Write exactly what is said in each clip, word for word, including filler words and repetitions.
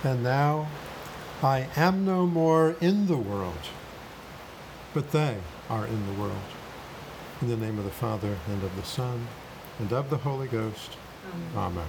And now I am no more in the world, but they are in the world. In the name of the Father, and of the Son, and of the Holy Ghost. Amen. Amen.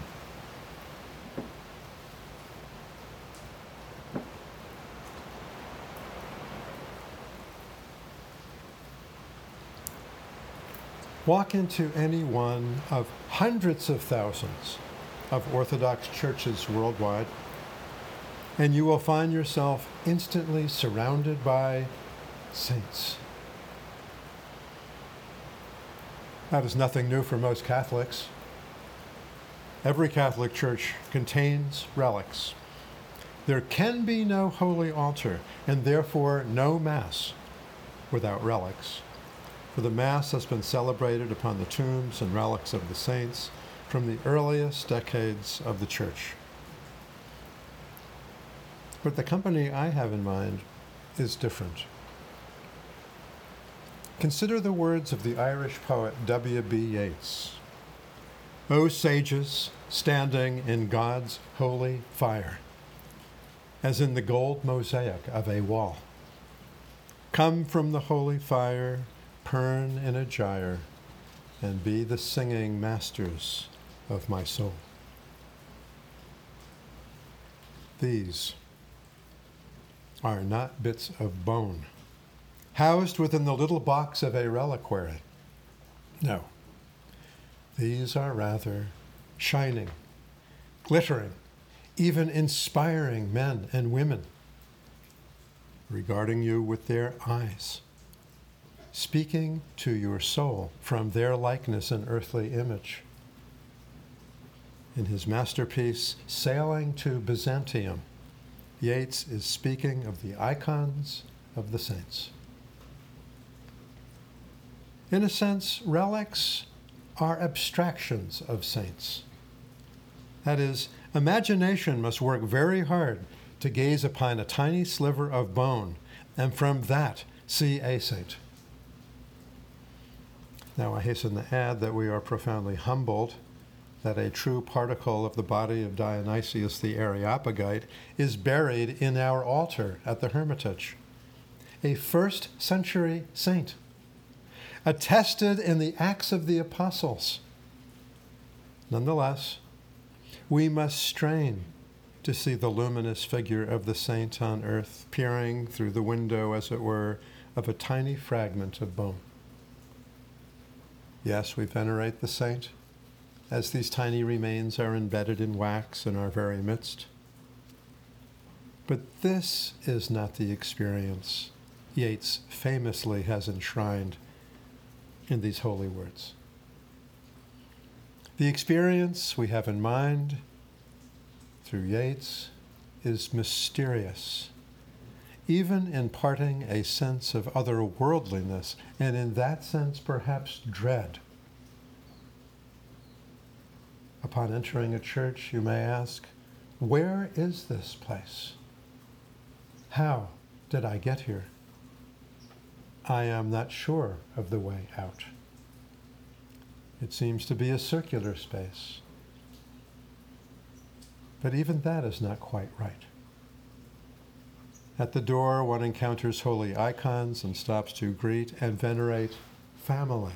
Walk into any one of hundreds of thousands of Orthodox churches worldwide, and you will find yourself instantly surrounded by saints. That is nothing new for most Catholics. Every Catholic church contains relics. There can be no holy altar, and therefore no Mass without relics. For the Mass has been celebrated upon the tombs and relics of the saints from the earliest decades of the Church. But the company I have in mind is different. Consider the words of the Irish poet W B Yeats. O sages, standing in God's holy fire, as in the gold mosaic of a wall, come from the holy fire, purn in a gyre, and be the singing masters of my soul. These are not bits of bone housed within the little box of a reliquary. No, these are rather shining, glittering, even inspiring men and women, regarding you with their eyes, speaking to your soul from their likeness and earthly image. In his masterpiece, Sailing to Byzantium, Yeats is speaking of the icons of the saints. In a sense, relics are abstractions of saints. That is, imagination must work very hard to gaze upon a tiny sliver of bone and from that see a saint. Now, I hasten to add that we are profoundly humbled that a true particle of the body of Dionysius the Areopagite is buried in our altar at the Hermitage, a first century saint, attested in the Acts of the Apostles. Nonetheless, we must strain to see the luminous figure of the saint on earth, peering through the window, as it were, of a tiny fragment of bone. Yes, we venerate the saint, as these tiny remains are embedded in wax in our very midst. But this is not the experience Yeats famously has enshrined in these holy words. The experience we have in mind through Yeats is mysterious, even imparting a sense of otherworldliness, and in that sense perhaps dread. Upon entering a church, you may ask, where is this place? How did I get here? I am not sure of the way out. It seems to be a circular space. But even that is not quite right. At the door, one encounters holy icons and stops to greet and venerate family.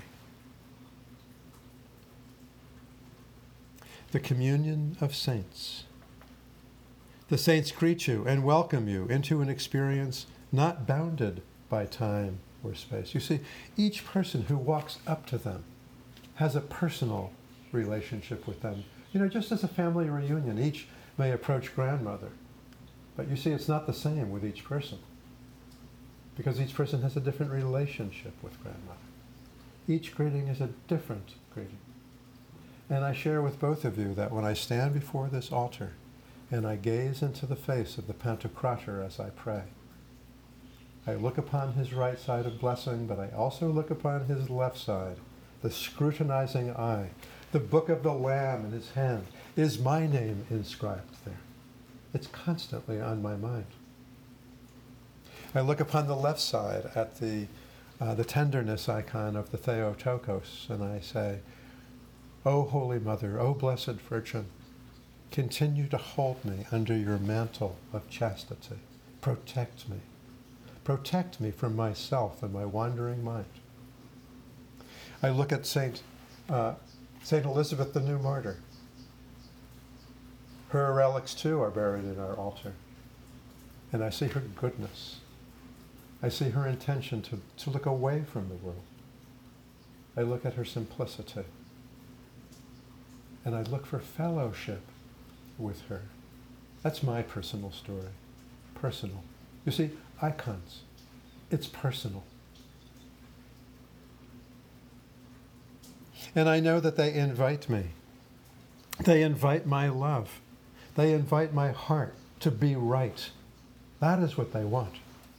The communion of saints. The saints greet you and welcome you into an experience not bounded by time or space. You see, each person who walks up to them has a personal relationship with them. You know, just as a family reunion, each may approach grandmother. But you see, it's not the same with each person, because each person has a different relationship with grandmother. Each greeting is a different greeting. And I share with both of you that when I stand before this altar and I gaze into the face of the Pantocrator as I pray, I look upon his right side of blessing, but I also look upon his left side, the scrutinizing eye. The book of the Lamb in his hand. Is my name inscribed there? It's constantly on my mind. I look upon the left side at the, uh, the tenderness icon of the Theotokos, and I say, O Holy Mother, O Blessed Virgin, continue to hold me under your mantle of chastity. Protect me. Protect me from myself and my wandering mind. I look at Saint, uh, Saint Elizabeth, the new martyr. Her relics, too, are buried in our altar. And I see her goodness. I see her intention to, to look away from the world. I look at her simplicity. And I look for fellowship with her. That's my personal story. Personal. You see, icons. It's personal. And I know that they invite me. They invite my love. They invite my heart to be right. That is what they want.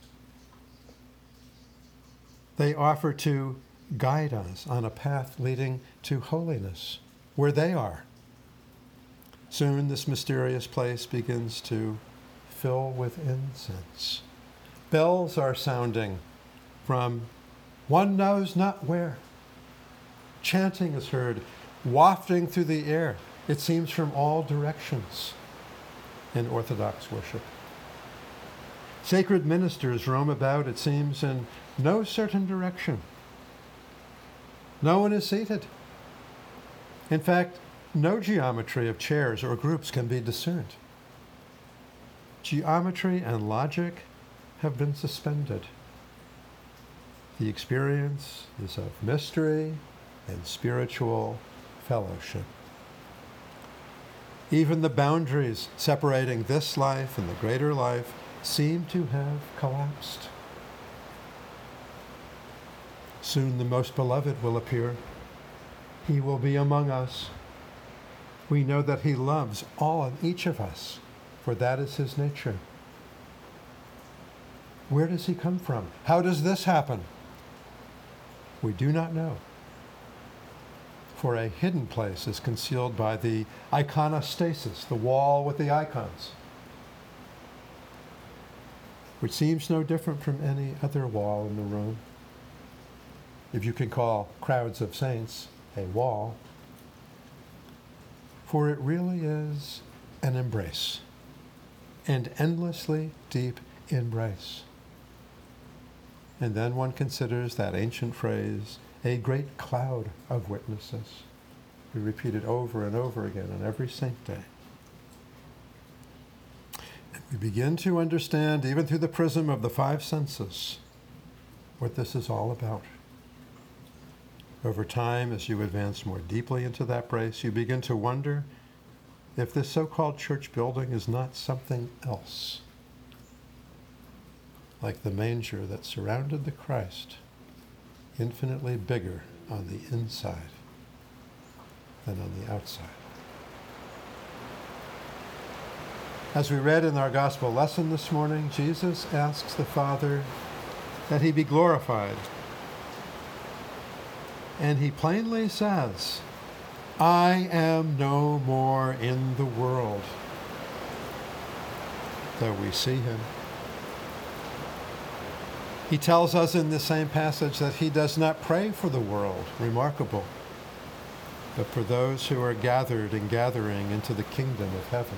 They offer to guide us on a path leading to holiness, where they are. Soon this mysterious place begins to fill with incense. Bells are sounding from one knows not where. Chanting is heard, wafting through the air. It seems from all directions in Orthodox worship. Sacred ministers roam about, it seems, in no certain direction. No one is seated. In fact, no geometry of chairs or groups can be discerned. Geometry and logic have been suspended. The experience is of mystery and spiritual fellowship. Even the boundaries separating this life and the greater life seem to have collapsed. Soon the most beloved will appear. He will be among us. We know that he loves all and each of us, for that is his nature. Where does he come from? How does this happen? We do not know. For a hidden place is concealed by the iconostasis, the wall with the icons, which seems no different from any other wall in the room. If you can call crowds of saints a wall, for it really is an embrace, an endlessly deep embrace. And then one considers that ancient phrase, a great cloud of witnesses. We repeat it over and over again on every saint day. And we begin to understand, even through the prism of the five senses, what this is all about. Over time, as you advance more deeply into that brace, you begin to wonder if this so-called church building is not something else, like the manger that surrounded the Christ, infinitely bigger on the inside than on the outside. As we read in our gospel lesson this morning, Jesus asks the Father that he be glorified. And he plainly says, I am no more in the world, though we see him. He tells us in the same passage that he does not pray for the world, remarkable, but for those who are gathered and gathering into the kingdom of heaven.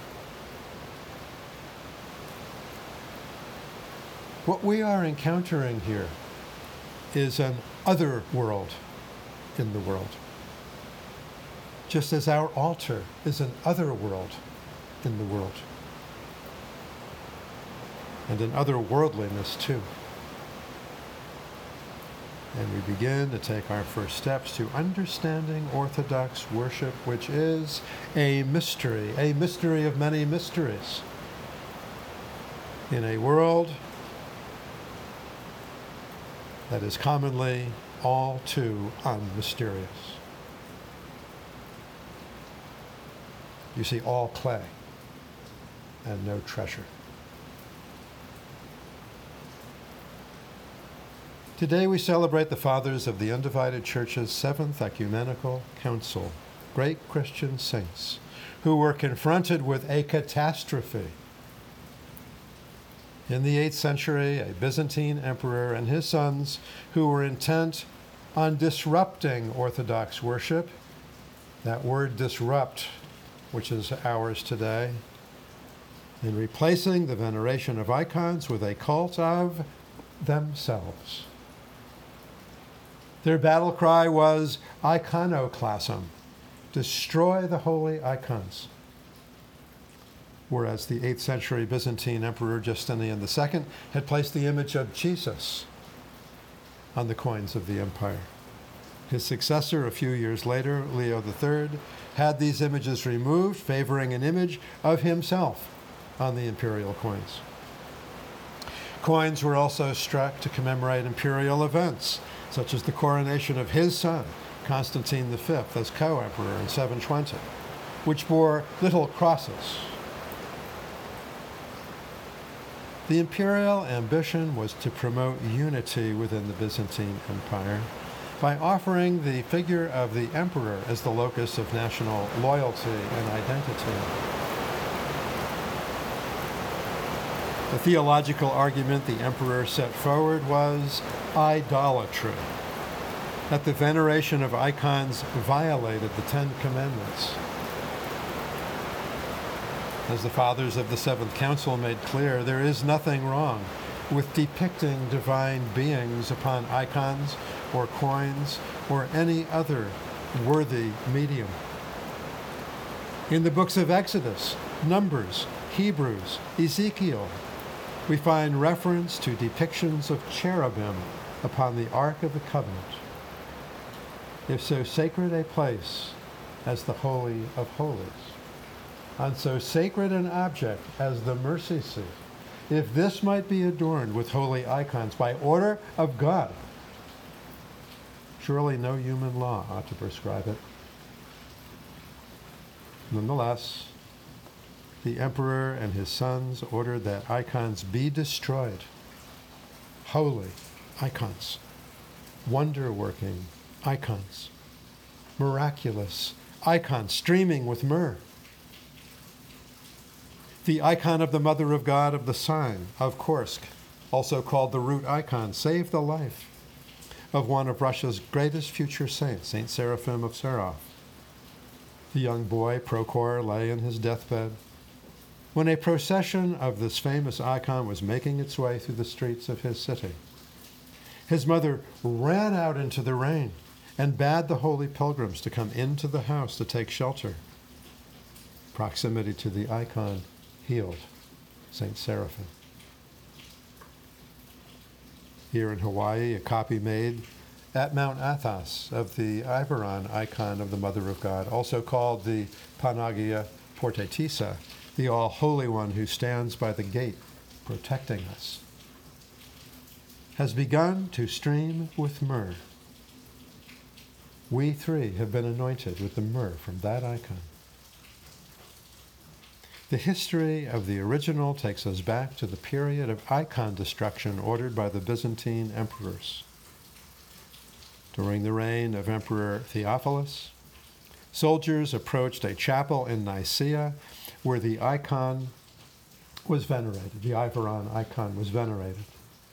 What we are encountering here is an other world in the world, just as our altar is an other world in the world, and an otherworldliness too. And we begin to take our first steps to understanding Orthodox worship, which is a mystery, a mystery of many mysteries. In a world that is commonly all too unmysterious. You see, all clay and no treasure. Today we celebrate the fathers of the Undivided Church's Seventh Ecumenical Council, great Christian saints who were confronted with a catastrophe. In the eighth century, a Byzantine emperor and his sons who were intent on disrupting Orthodox worship. That word disrupt which is ours today, in replacing the veneration of icons with a cult of themselves. Their battle cry was iconoclasm, destroy the holy icons. Whereas the eighth century Byzantine Emperor Justinian the Second had placed the image of Jesus on the coins of the empire. His successor, a few years later, Leo the Third, had these images removed, favoring an image of himself on the imperial coins. Coins were also struck to commemorate imperial events, such as the coronation of his son, Constantine the Fifth, as co-emperor in seven twenty, which bore little crosses. The imperial ambition was to promote unity within the Byzantine Empire by offering the figure of the emperor as the locus of national loyalty and identity. The theological argument the emperor set forward was idolatry, that the veneration of icons violated the Ten Commandments. As the fathers of the Seventh Council made clear, there is nothing wrong with depicting divine beings upon icons or coins or any other worthy medium. In the books of Exodus, Numbers, Hebrews, Ezekiel, we find reference to depictions of cherubim upon the Ark of the Covenant. If so sacred a place as the Holy of Holies, on so sacred an object as the mercy seat, if this might be adorned with holy icons by order of God, surely no human law ought to prescribe it. Nonetheless, the emperor and his sons ordered that icons be destroyed. Holy icons, wonder-working icons, miraculous icons streaming with myrrh. The icon of the Mother of God of the sign of Kursk, also called the root icon, saved the life of one of Russia's greatest future saints, Saint Seraphim of Sarov. The young boy, Prokhor, lay in his deathbed when a procession of this famous icon was making its way through the streets of his city. His mother ran out into the rain and bade the holy pilgrims to come into the house to take shelter. Proximity to the icon healed Saint Seraphim. Here in Hawaii, a copy made at Mount Athos of the Iveron icon of the Mother of God, also called the Panagia Portaitissa, the All-Holy One who stands by the gate protecting us, has begun to stream with myrrh. We three have been anointed with the myrrh from that icon. The history of the original takes us back to the period of icon destruction ordered by the Byzantine emperors. During the reign of Emperor Theophilus, soldiers approached a chapel in Nicaea where the icon was venerated. The Iveron icon was venerated.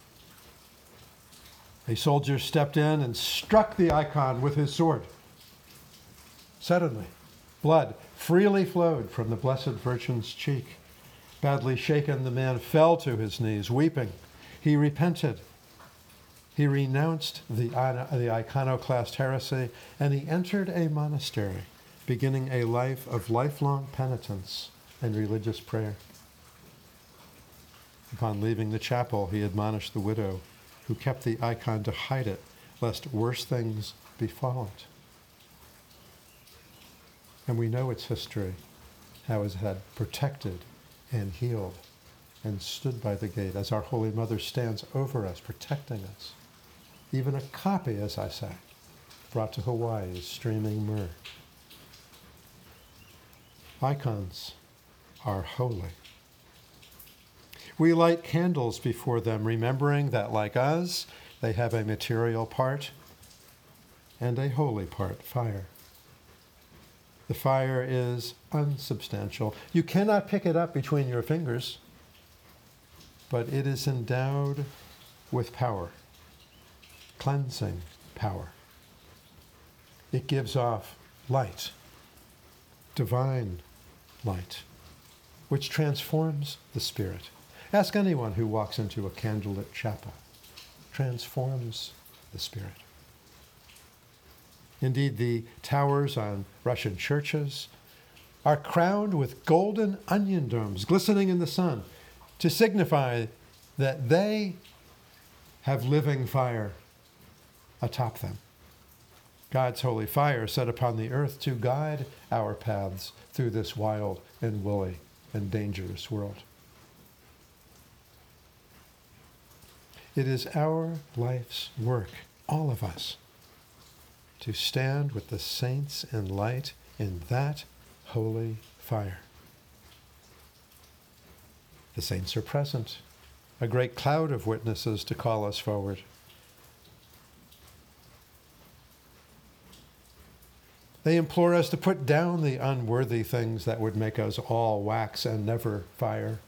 A soldier stepped in and struck the icon with his sword. Suddenly, blood freely flowed from the Blessed Virgin's cheek. Badly shaken, the man fell to his knees, weeping. He repented. He renounced the, the iconoclast heresy, and he entered a monastery, beginning a life of lifelong penitence and religious prayer. Upon leaving the chapel, he admonished the widow who kept the icon to hide it, lest worse things befall it. And we know its history, how it had protected and healed and stood by the gate as our Holy Mother stands over us, protecting us. Even a copy, as I say, brought to Hawaii is streaming myrrh. Icons are holy. We light candles before them, remembering that, like us, they have a material part and a holy part, fire. The fire is unsubstantial. You cannot pick it up between your fingers, but it is endowed with power, cleansing power. It gives off light, divine light, which transforms the spirit. Ask anyone who walks into a candlelit chapel. Transforms the spirit. Indeed, the towers on Russian churches are crowned with golden onion domes glistening in the sun to signify that they have living fire atop them. God's holy fire set upon the earth to guide our paths through this wild and woolly and dangerous world. It is our life's work, all of us, to stand with the saints in light in that holy fire. The saints are present, a great cloud of witnesses to call us forward. They implore us to put down the unworthy things that would make us all wax and never fire.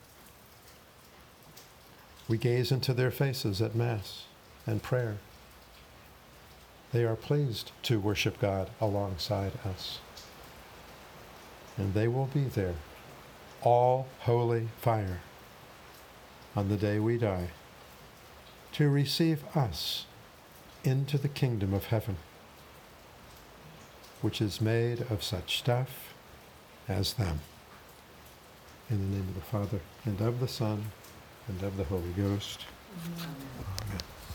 We gaze into their faces at Mass and prayer. They are pleased to worship God alongside us. And they will be there, all holy fire, on the day we die, to receive us into the kingdom of heaven, which is made of such stuff as them. In the name of the Father, and of the Son, and of the Holy Ghost. Amen. Amen.